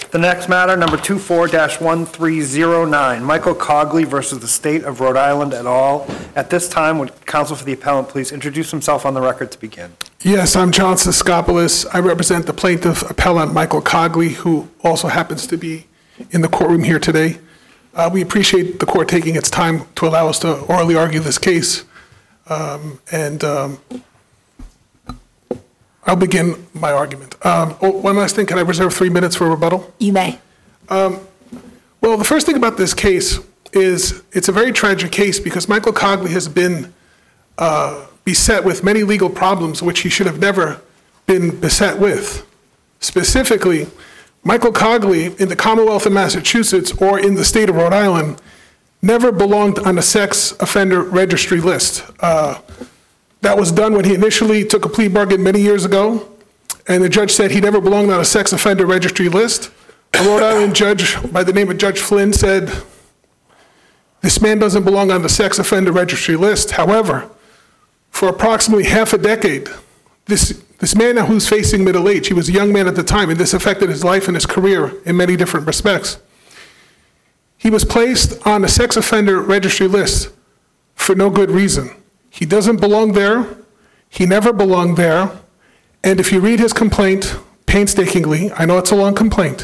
The next matter, number 24-1309, Michael Cogley versus the State of Rhode Island et al. At this time, would counsel for the appellant please introduce himself on the record to begin? Yes, I'm John Siskopoulos. I represent the plaintiff appellant Michael Cogley, who also happens to be in the courtroom here today. We appreciate the court taking its time to allow us to orally argue this case. I'll begin my argument. One last thing, can I reserve 3 minutes for rebuttal? You may. Well, the first thing about this case is it's a very tragic case because Michael Cogley has been beset with many legal problems which he should have never been beset with. Specifically, Michael Cogley in the Commonwealth of Massachusetts or in the state of Rhode Island never belonged on a sex offender registry list. That was done when he initially took a plea bargain many years ago, and the judge said he never belonged on a sex offender registry list. A Rhode Island judge by the name of Judge Flynn said, this man doesn't belong on the sex offender registry list. However, for approximately half a decade, this man now who's facing middle age, he was a young man at the time, and this affected his life and his career in many different respects. He was placed on a sex offender registry list for no good reason. He doesn't belong there. He never belonged there. And if you read his complaint painstakingly, I know it's a long complaint,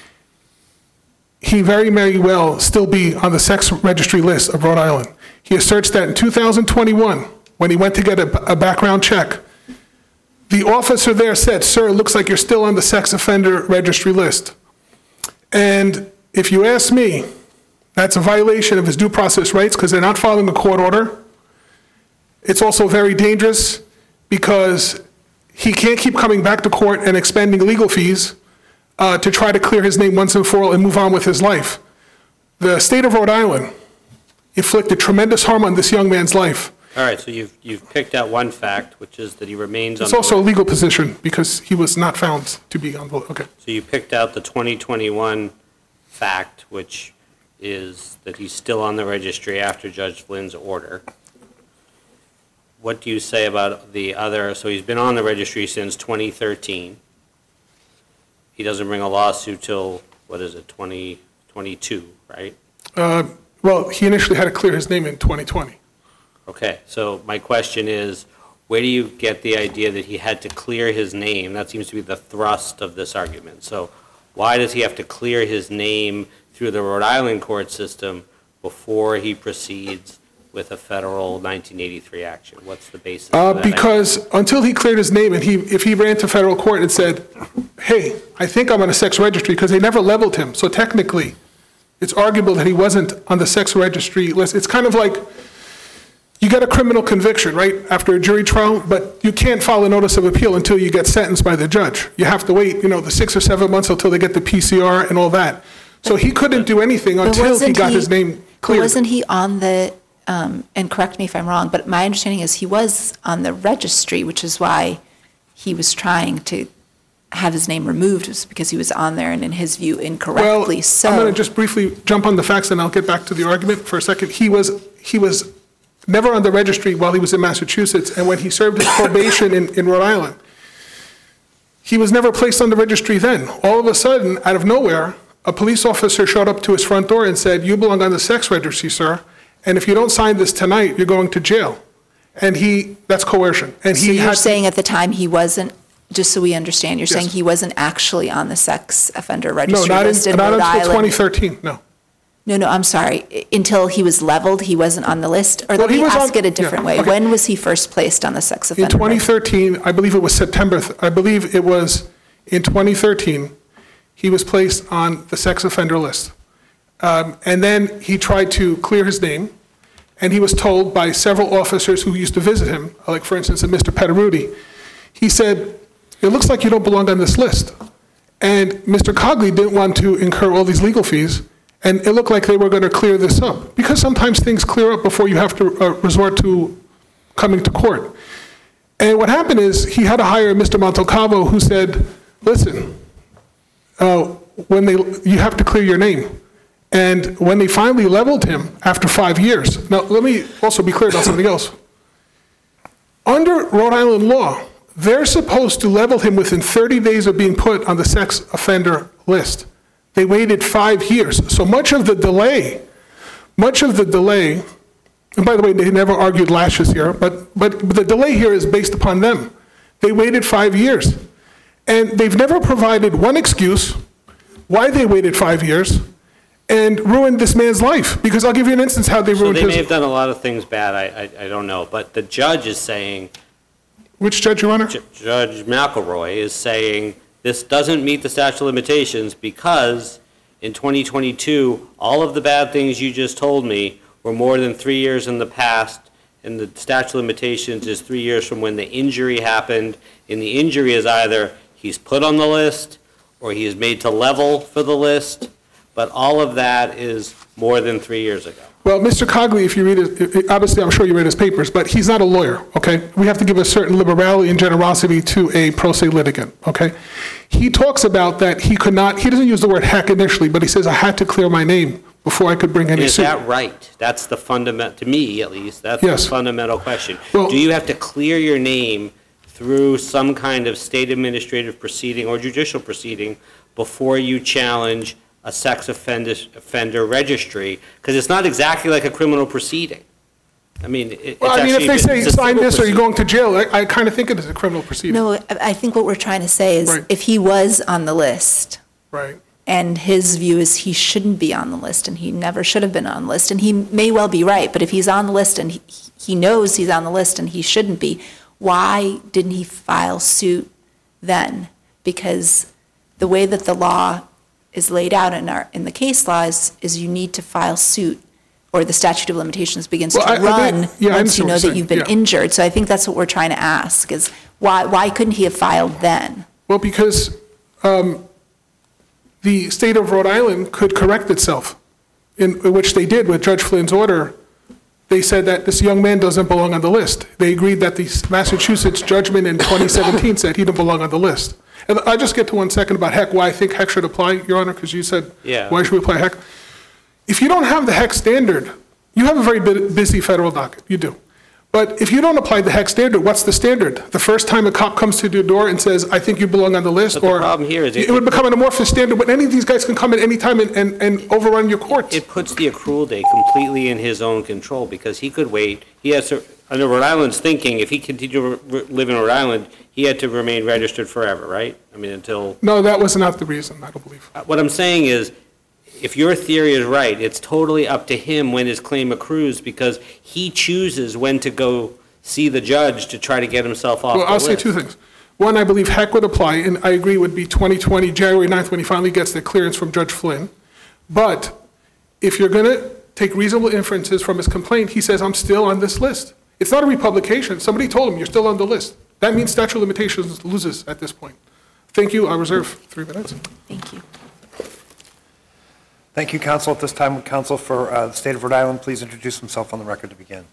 he very, very well still be on the sex registry list of Rhode Island. He asserts that in 2021, when he went to get a background check, the officer there said, sir, it looks like you're still on the sex offender registry list. And if you ask me, that's a violation of his due process rights because they're not following a court order. It's also very dangerous because he can't keep coming back to court and expending legal fees to try to clear his name once and for all and move on with his life. The state of Rhode Island inflicted tremendous harm on this young man's life. All right, so you've picked out one fact, which is that he remains on It's also a legal position because he was not found to be on the, okay. So you picked out the 2021 fact, which is that he's still on the registry after Judge Flynn's order. What do you say about the other? So he's been on the registry since 2013. He doesn't bring a lawsuit till, 2022, right? Well, he initially had to clear his name in 2020. Okay, so my question is, where do you get the idea that he had to clear his name? That seems to be the thrust of this argument. So why does he have to clear his name through the Rhode Island court system before he proceeds with a federal 1983 action? What's the basis of that? Because until he cleared his name, and if he ran to federal court and said, hey, I think I'm on a sex registry, because they never leveled him. So technically, it's arguable that he wasn't on the sex registry list. It's kind of like you get a criminal conviction, right, after a jury trial, but you can't file a notice of appeal until you get sentenced by the judge. You have to wait, the 6 or 7 months until they get the PCR and all that. So he couldn't do anything until he got his name cleared. Wasn't he on the, and correct me if I'm wrong, but my understanding is he was on the registry, which is why he was trying to have his name removed, was because he was on there and in his view incorrectly. Well, I'm going to just briefly jump on the facts and I'll get back to the argument for a second. He was never on the registry while he was in Massachusetts, and when he served his probation in Rhode Island, he was never placed on the registry then. All of a sudden, out of nowhere, a police officer showed up to his front door and said, you belong on the sex registry, sir, and if you don't sign this tonight, you're going to jail. And that's coercion. And so you're saying at the time he wasn't, just so we understand, you're saying he wasn't actually on the sex offender registry list in Rhode Island? No, not until 2013, no. No, I'm sorry. Until he was leveled, he wasn't on the list? Or let me ask it a different way. Okay. When was he first placed on the sex offender? In 2013, I believe it was September. I believe it was in 2013, he was placed on the sex offender list. And then he tried to clear his name, and he was told by several officers who used to visit him, like for instance, Mr. Petteruti, he said, it looks like you don't belong on this list. And Mr. Cogley didn't want to incur all these legal fees, and it looked like they were going to clear this up, because sometimes things clear up before you have to resort to coming to court. And what happened is he had to hire Mr. Montecalvo, who said, listen, you have to clear your name. And when they finally leveled him after 5 years, now let me also be clear about something else. Under Rhode Island law, they're supposed to level him within 30 days of being put on the sex offender list. They waited 5 years. So much of the delay, and by the way, they never argued lashes here, but the delay here is based upon them. They waited 5 years. And they've never provided one excuse why they waited 5 years and ruined this man's life. Because I'll give you an instance how they So ruined they his. may have done a lot of things bad, I don't know, but the judge is saying, Which judge, Your Honor? Judge McElroy is saying, this doesn't meet the statute of limitations because in 2022, all of the bad things you just told me were more than 3 years in the past, and the statute of limitations is 3 years from when the injury happened, and the injury is either he's put on the list or he is made to level for the list, but all of that is more than 3 years ago. Well, Mr. Cogley, if you read it, obviously I'm sure you read his papers, but he's not a lawyer, okay? We have to give a certain liberality and generosity to a pro se litigant, okay? He talks about that he could not, he doesn't use the word heck initially, but he says, I had to clear my name before I could bring any Is suit. that right? That's the fundamental, to me at least, that's Yes. the fundamental question. Well- Do you have to clear your name through some kind of state administrative proceeding or judicial proceeding before you challenge a sex offender registry? Because it's not exactly like a criminal proceeding. I mean, it's Well, I mean, if actually- they say, it's a sign civil this or you're proceeding. going to jail, I kind of think it is a criminal proceeding. No, I think what we're trying to say is Right. if he was on the list, Right. and his view is he shouldn't be on the list, and he never should have been on the list, and he may well be right, but if he's on the list and he knows he's on the list and he shouldn't be, why didn't he file suit then? Because the way that the law is laid out in the case laws is you need to file suit, or the statute of limitations begins to Well, I run think- yeah, I once you understand know what that you're you've been saying, yeah. injured. So I think that's what we're trying to ask, is why couldn't he have filed then? Well, because the state of Rhode Island could correct itself, in which they did with Judge Flynn's order. They said that this young man doesn't belong on the list. They agreed that the Massachusetts judgment in 2017 said he didn't belong on the list. And I just get to 1 second about heck, why I think heck should apply, Your Honor, because you said, Yeah. why should we apply heck? If you don't have the heck standard, you have a very busy federal docket, you do. But if you don't apply the heck standard, what's the standard? The first time a cop comes to your door and says, I think you belong on the list? But the or problem here is it would become an amorphous standard, but any of these guys can come at any time and overrun your courts. It puts the accrual date completely in his own control, because he could wait. He has to, under Rhode Island's thinking, if he continued to live in Rhode Island, he had to remain registered forever, right? I mean, until, No, that was not the reason, I don't believe. what I'm saying is, if your theory is right, it's totally up to him when his claim accrues, because he chooses when to go see the judge to try to get himself off the Well, list. I'll say two things. One, I believe heck would apply, and I agree would be 2020, January 9th, when he finally gets the clearance from Judge Flynn. But if you're going to take reasonable inferences from his complaint, he says, I'm still on this list. It's not a republication. Somebody told him, you're still on the list. That means statute of limitations loses at this point. Thank you. I reserve 3 minutes. Thank you. Thank you, counsel. At this time, would counsel for the state of Rhode Island please introduce himself on the record to begin?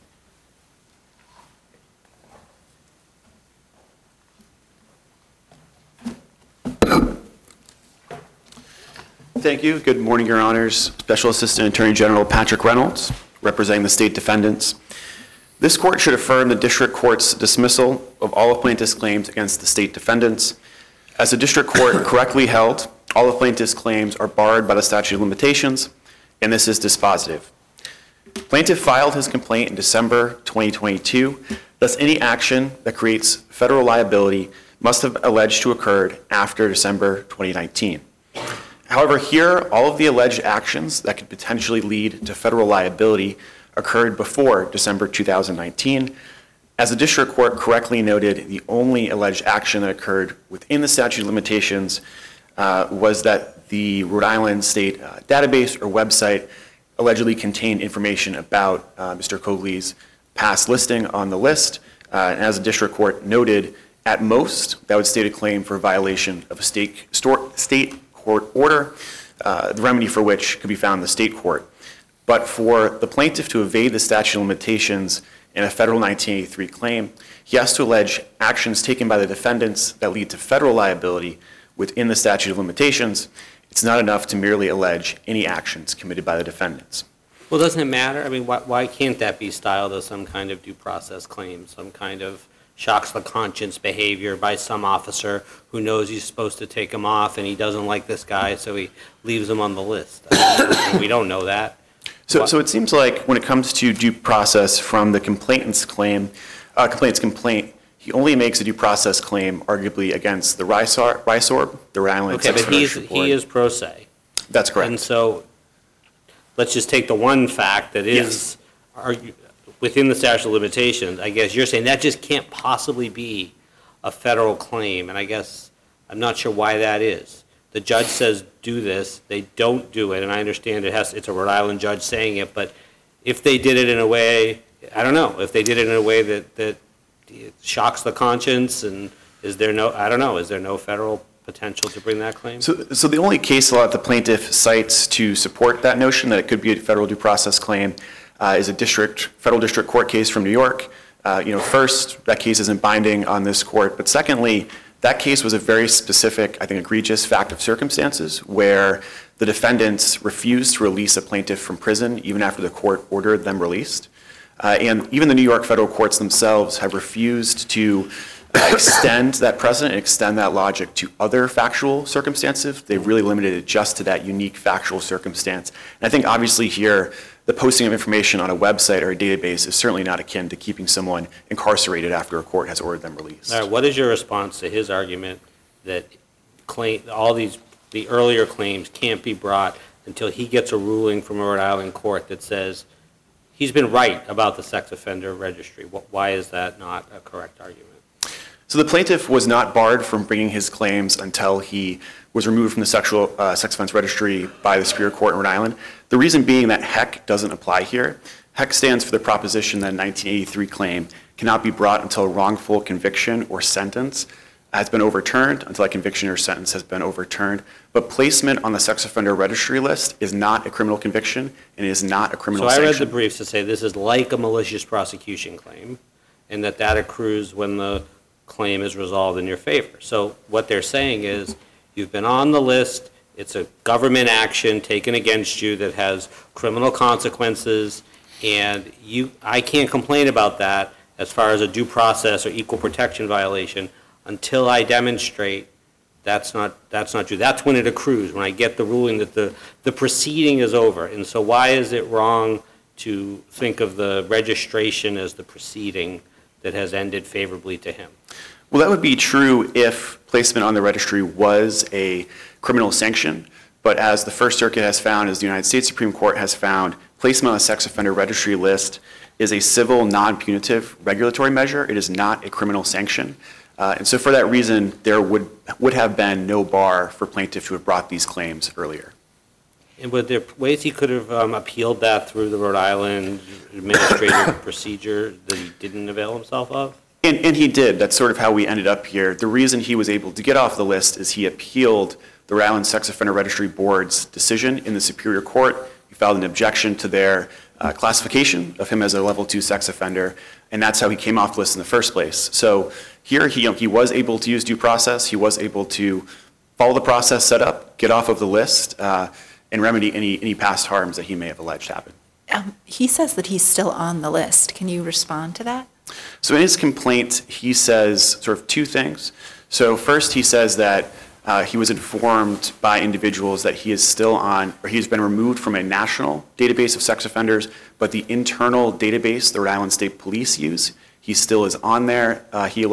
Thank you. Good morning, Your Honors. Special Assistant Attorney General Patrick Reynolds, representing the state defendants. This court should affirm the district court's dismissal of all of plaintiffs' claims against the state defendants. As the district court correctly held, all of plaintiffs' claims are barred by the statute of limitations, and this is dispositive. Plaintiff filed his complaint in December 2022, thus any action that creates federal liability must have alleged to occurred after December 2019. However, here, all of the alleged actions that could potentially lead to federal liability occurred before December 2019. As the district court correctly noted, the only alleged action that occurred within the statute of limitations was that the Rhode Island State database or website allegedly contained information about Mr. Cogley's past listing on the list. And as the district court noted, at most, that would state a claim for violation of a state court order, the remedy for which could be found in the state court. But for the plaintiff to evade the statute of limitations in a federal 1983 claim, he has to allege actions taken by the defendants that lead to federal liability within the statute of limitations. It's not enough to merely allege any actions committed by the defendants. Well, doesn't it matter? I mean, why can't that be styled as some kind of due process claim, some kind of shocks the conscience behavior by some officer who knows he's supposed to take him off and he doesn't like this guy, so he leaves him on the list. We don't know that. So it seems like when it comes to due process from the complainant's complaint, he only makes a due process claim arguably against the RISORB, the Rhode Island Okay, Sex but Offender Board. he is pro se. That's correct. And so, let's just take the one fact that is within the statute of limitations. I guess you're saying that just can't possibly be a federal claim, and I guess I'm not sure why that is. The judge says do this, they don't do it, and I understand it's a Rhode Island judge saying it, but if they did it in a way, I don't know, if they did it in a way that shocks the conscience, and is there no federal potential to bring that claim? So the only case law that the plaintiff cites to support that notion that it could be a federal due process claim is a federal district court case from New York. First, that case isn't binding on this court, but secondly, that case was a very specific, I think, egregious fact of circumstances where the defendants refused to release a plaintiff from prison even after the court ordered them released. And even the New York federal courts themselves have refused to extend that precedent and extend that logic to other factual circumstances. They've really limited it just to that unique factual circumstance. And I think obviously here, the posting of information on a website or a database is certainly not akin to keeping someone incarcerated after a court has ordered them released. All right, what is your response to his argument that the earlier claims can't be brought until he gets a ruling from a Rhode Island court that says he's been right about the sex offender registry? Why is that not a correct argument? So the plaintiff was not barred from bringing his claims until he was removed from the sex offense registry by the Superior Court in Rhode Island. The reason being that HEC doesn't apply here. HEC stands for the proposition that a 1983 claim cannot be brought until a wrongful conviction or sentence has been overturned, until that conviction or sentence has been overturned. But placement on the sex offender registry list is not a criminal conviction and is not a criminal sanction. So I read the briefs to say this is like a malicious prosecution claim and that accrues when the claim is resolved in your favor. So what they're saying is you've been on the list, it's a government action taken against you that has criminal consequences, and I can't complain about that as far as a due process or equal protection violation until I demonstrate that's not true. That's when it accrues, when I get the ruling that the proceeding is over. And so why is it wrong to think of the registration as the proceeding that has ended favorably to him? Well, that would be true if placement on the registry was a criminal sanction. But as the First Circuit has found, as the United States Supreme Court has found, placement on the sex offender registry list is a civil, non-punitive regulatory measure. It is not a criminal sanction. And so for that reason, there would have been no bar for plaintiff to have brought these claims earlier. And were there ways he could have appealed that through the Rhode Island administrative procedure that he didn't avail himself of? And he did. That's sort of how we ended up here. The reason he was able to get off the list is he appealed the Rhode Island Sex Offender Registry Board's decision in the Superior Court. He filed an objection to their classification of him as a level 2 sex offender, and that's how he came off the list in the first place. So here he was able to use due process. He was able to follow the process set up, get off of the list, and remedy any past harms that he may have alleged happened. He says that he's still on the list. Can you respond to that? So in his complaint, he says sort of two things. So first, he says that he was informed by individuals that he is still on, or he's been removed from a national database of sex offenders, but the internal database the Rhode Island State Police use, he still is on there. He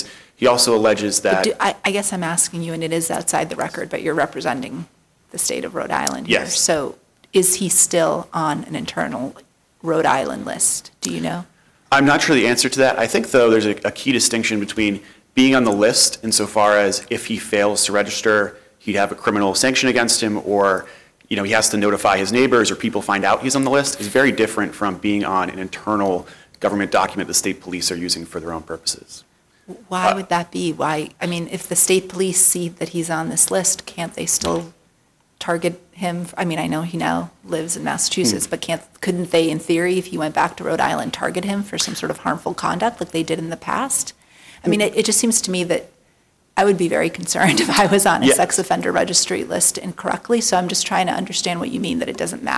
also alleges that. I guess I'm asking you, and it is outside the record, but you're representing the state of Rhode Island here. Yes. So is he still on an internal Rhode Island list? Do you know? I'm not sure the answer to that. I think, though, there's a key distinction between being on the list insofar as if he fails to register, he'd have a criminal sanction against him, or he has to notify his neighbors or people find out he's on the list, is very different from being on an internal government document the state police are using for their own purposes. Why would that be? Why? I mean, if the state police see that he's on this list, can't they still target him? I mean, I know he now lives in Massachusetts, but couldn't they, in theory, if he went back to Rhode Island, target him for some sort of harmful conduct like they did in the past? I mean, it just seems to me that I would be very concerned if I was on a sex offender registry list incorrectly, so I'm just trying to understand what you mean that it doesn't matter.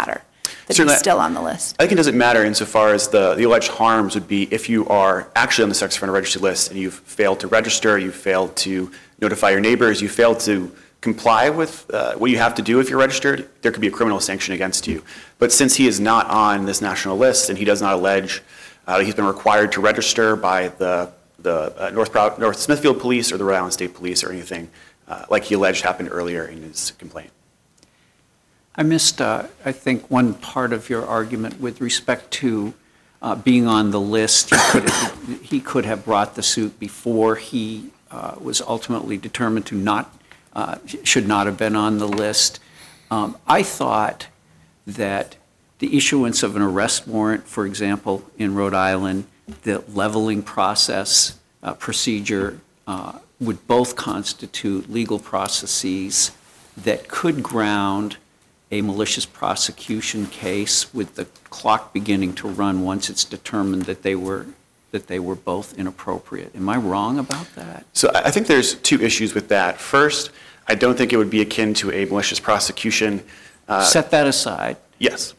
that Certainly. he's still on the list? I think it doesn't matter insofar as the alleged harms would be if you are actually on the sex offender registry list and you've failed to register, you've failed to notify your neighbors, you failed to comply with what you have to do if you're registered, there could be a criminal sanction against you. But since he is not on this national list and he does not allege he's been required to register by the North Smithfield Police or the Rhode Island State Police or anything like he alleged happened earlier in his complaint. I missed, I think, one part of your argument with respect to being on the list. He could have brought the suit before he was ultimately determined to not, should not have been on the list. I thought that the issuance of an arrest warrant, for example, in Rhode Island, the leveling process procedure would both constitute legal processes that could ground a malicious prosecution case with the clock beginning to run once it's determined that they were both inappropriate. Am I wrong about that? So I think there's two issues with that. First, I don't think it would be akin to a malicious prosecution. Set that aside. Yes.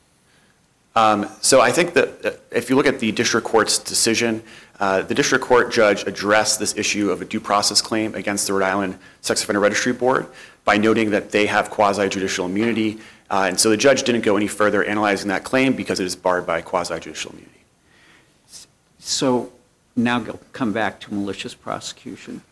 So I think that if you look at the district court's decision, the district court judge addressed this issue of a due process claim against the Rhode Island Sex Offender Registry Board by noting that they have quasi-judicial immunity. And so the judge didn't go any further analyzing that claim because it is barred by quasi-judicial immunity. So now come back to malicious prosecution.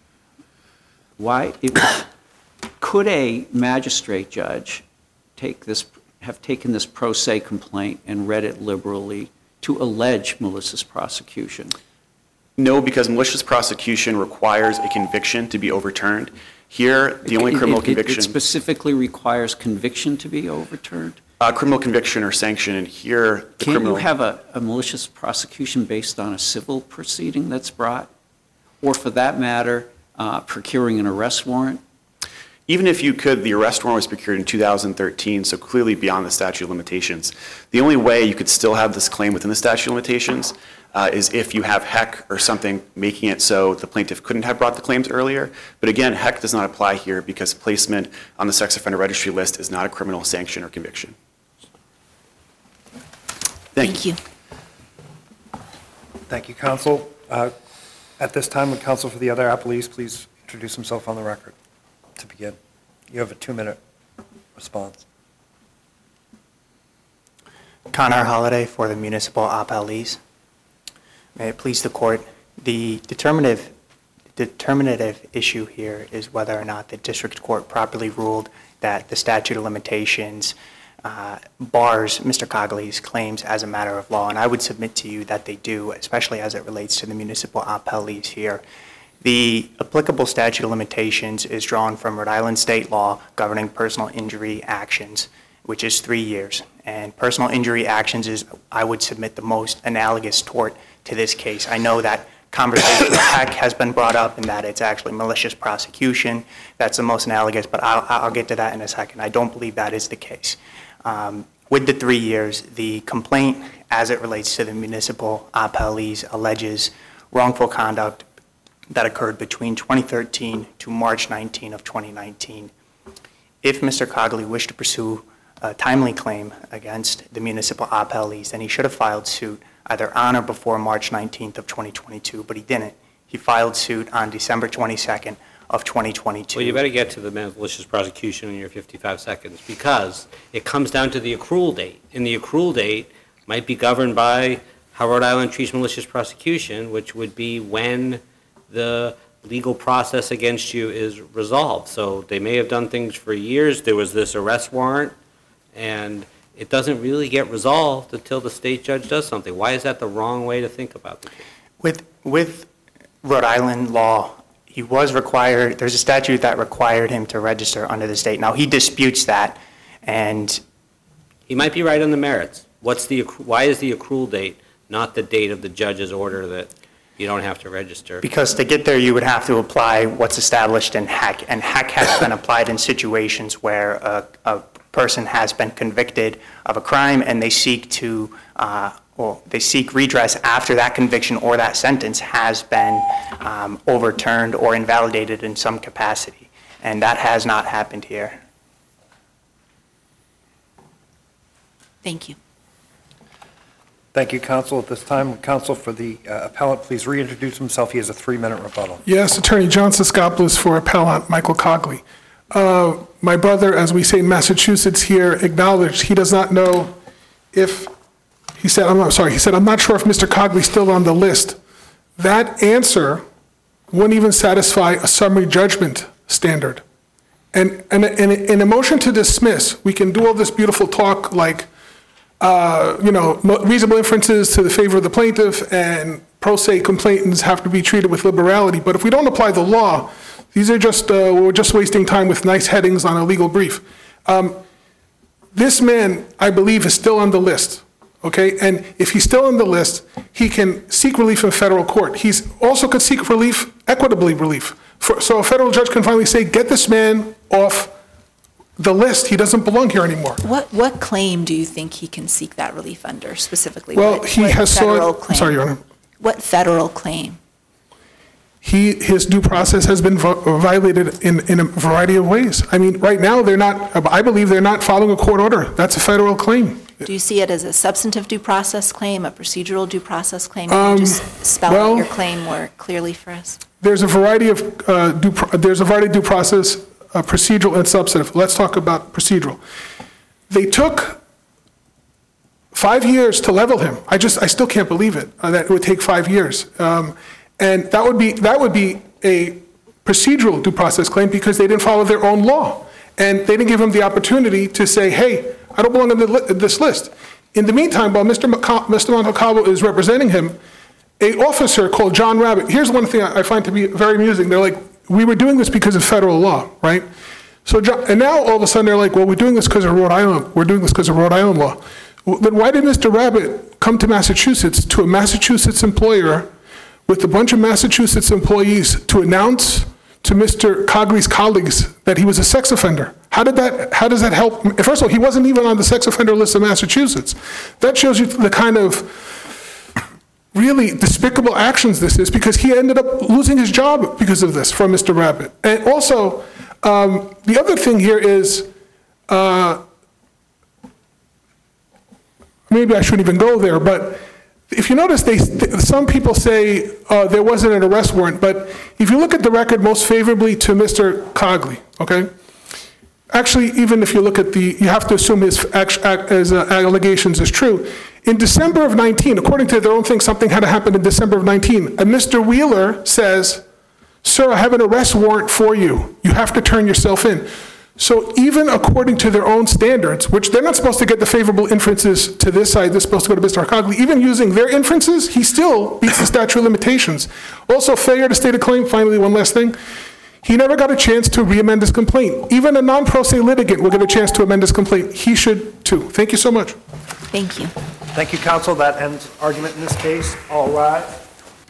Could a magistrate judge have taken this pro se complaint and read it liberally to allege malicious prosecution? No, because malicious prosecution requires a conviction to be overturned. Here, the only criminal conviction... It specifically requires conviction to be overturned? Criminal conviction or sanction, and here the criminal... Can't you have a malicious prosecution based on a civil proceeding that's brought? Or for that matter, procuring an arrest warrant? Even if you could, the arrest warrant was procured in 2013, so clearly beyond the statute of limitations. The only way you could still have this claim within the statute of limitations is if you have HEC or something making it so the plaintiff couldn't have brought the claims earlier. But again, HEC does not apply here because placement on the sex offender registry list is not a criminal sanction or conviction. Thank you. Thank you, counsel. At this time, would counsel for the other appellees please introduce himself on the record to begin? You have a 2-minute response. Connor Holliday for the municipal appellees. May it please the court, the determinative issue here is whether or not the district court properly ruled that the statute of limitations bars Mr. Cogley's claims as a matter of law, and I would submit to you that they do, especially as it relates to the municipal appellees here. The applicable statute of limitations is drawn from Rhode Island state law governing personal injury actions, which is 3 years. And personal injury actions is, I would submit, the most analogous tort to this case. I know that conversation with HEC has been brought up and that it's actually malicious prosecution. That's the most analogous, but I'll get to that in a second. I don't believe that is the case. With the 3 years, the complaint as it relates to the municipal appellees alleges wrongful conduct that occurred between 2013 to March 19 of 2019. If Mr. Cogley wished to pursue a timely claim against the municipal appellees, then he should have filed suit either on or before March 19th of 2022, but he didn't. He filed suit on December 22nd of 2022. Well, you better get to the malicious prosecution in your 55 seconds because it comes down to the accrual date. And the accrual date might be governed by how Rhode Island treats malicious prosecution, which would be when the legal process against you is resolved. So they may have done things for years. There was this arrest warrant, and it doesn't really get resolved until the state judge does something. Why is that the wrong way to think about the case? With Rhode Island law, he was required, there's a statute that required him to register under the state. Now, he disputes that, and... He might be right on the merits. Why is the accrual date not the date of the judge's order that you don't have to register? Because to get there, you would have to apply what's established in HEC, and HEC has been applied in situations where a person has been convicted of a crime and they seek to, they seek redress after that conviction or that sentence has been overturned or invalidated in some capacity. And that has not happened here. Thank you. Thank you, counsel. At this time, counsel for the appellant, please reintroduce himself. He has a 3-minute rebuttal. Yes, Attorney John Siskopoulos for appellant Michael Cogley. My brother, as we say in Massachusetts here, acknowledged he does not know if, he said, I'm not sure if Mr. Cogley's still on the list. That answer wouldn't even satisfy a summary judgment standard. And in a motion to dismiss, we can do all this beautiful talk like, reasonable inferences to the favor of the plaintiff and pro se complainants have to be treated with liberality. But if we don't apply the law, these are just, we're just wasting time with nice headings on a legal brief. This man, I believe, is still on the list, okay? And if he's still on the list, he can seek relief in federal court. He's also could seek relief, equitably relief. So a federal judge can finally say, get this man off the list. He doesn't belong here anymore. What claim do you think he can seek that relief under specifically? Well, What he has federal sought, I'm claim? sorry, Your Honor. What federal claim? His due process has been violated in a variety of ways. I mean, right now, I believe they're not following a court order. That's a federal claim. Do you see it as a substantive due process claim, a procedural due process claim? Can you just spell out your claim more clearly for us? There's a variety of due process, procedural and substantive. Let's talk about procedural. They took 5 years to level him. I still can't believe it, that it would take 5 years. And that would be a procedural due process claim because they didn't follow their own law. And they didn't give him the opportunity to say, hey, I don't belong on this list. In the meantime, while Mr. Montecalvo is representing him, an officer called John Rabbit, here's one thing I find to be very amusing. They're like, we were doing this because of federal law, right? And now all of a sudden they're like, well, we're doing this because of Rhode Island. We're doing this because of Rhode Island law. Well, then why did Mr. Rabbit come to Massachusetts, to a Massachusetts employer with a bunch of Massachusetts employees to announce to Mr. Cogley's colleagues that he was a sex offender? How does that help? First of all, he wasn't even on the sex offender list of Massachusetts. That shows you the kind of really despicable actions this is, because he ended up losing his job because of this from Mr. Rabbit. And also, the other thing here is, maybe I shouldn't even go there, but if you notice, some people say there wasn't an arrest warrant, but if you look at the record most favorably to Mr. Cogley, okay? Actually, even if you look at you have to assume his allegations is true. In December of 19, according to their own thing, something had to happen in December of 19, and Mr. Wheeler says, sir, I have an arrest warrant for you. You have to turn yourself in. So even according to their own standards, which they're not supposed to get the favorable inferences to this side, they're supposed to go to Mr. Cogley, even using their inferences, he still beats the statute of limitations. Also, failure to state a claim, finally, one last thing. He never got a chance to re-amend his complaint. Even a non-pro se litigant will get a chance to amend his complaint. He should too. Thank you so much. Thank you. Thank you, counsel. That ends argument in this case. All rise.